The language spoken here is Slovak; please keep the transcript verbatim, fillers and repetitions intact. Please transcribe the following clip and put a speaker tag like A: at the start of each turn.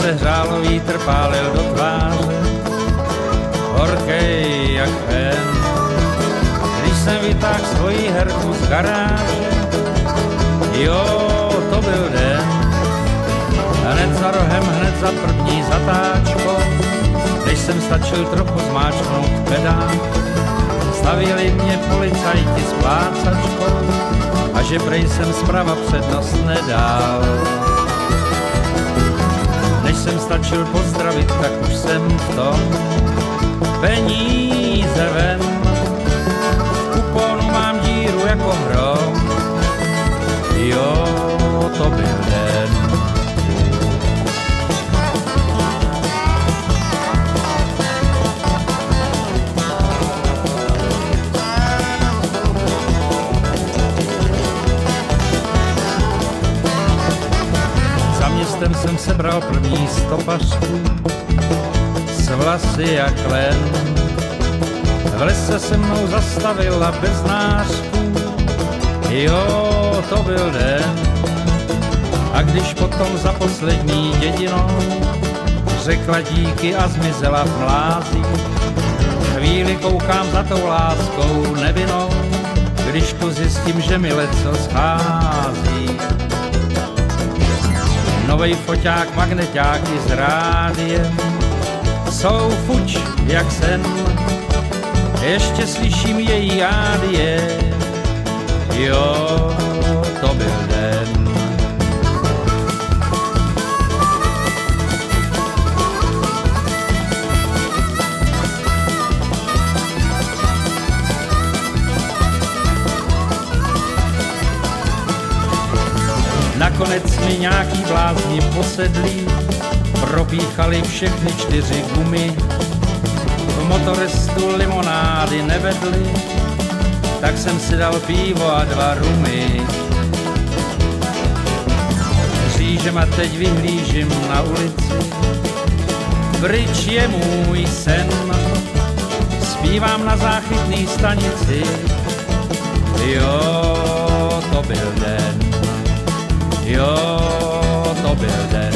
A: se hřálo, vítr pálil do tváře, horkej jak ven. Když jsem vytáhl svoji herku z garáže, jo, to byl den. Hned za rohem, hned za první zatáčkou, když jsem stačil trochu zmáčknout pedál, stavili mě policajti s plácačkou a že prej jsem zprava přednost nedal. Než jsem stačil pozdravit, tak už jsem v tom, peníze ven. V kuponu mám díru jako hrom, jo, to byl den. Městem jsem sebral první stopařku s vlasy jak len. V lese se mnou zastavila bez nářku, jo, to byl den. A když potom za poslední dědinou řekla díky a zmizela v mlází, chvíli koukám za tou láskou nevinnou, když tu zjistím, že mi leco schází. Novej foťák, magneťáky s rádiem jsou fuč jak sen, ještě slyším její ádie, jo, to byl den. Nakonec mi nějaký blázni posedlí, propíchali všechny čtyři gumy. V motorestu limonády nevedli, tak jsem si dal pivo a dva rumy. Křížem a teď vyhlížím na ulici, pryč je můj sen. Zpívám na záchytný stanici, jo, to byl den. Jo, to byl den.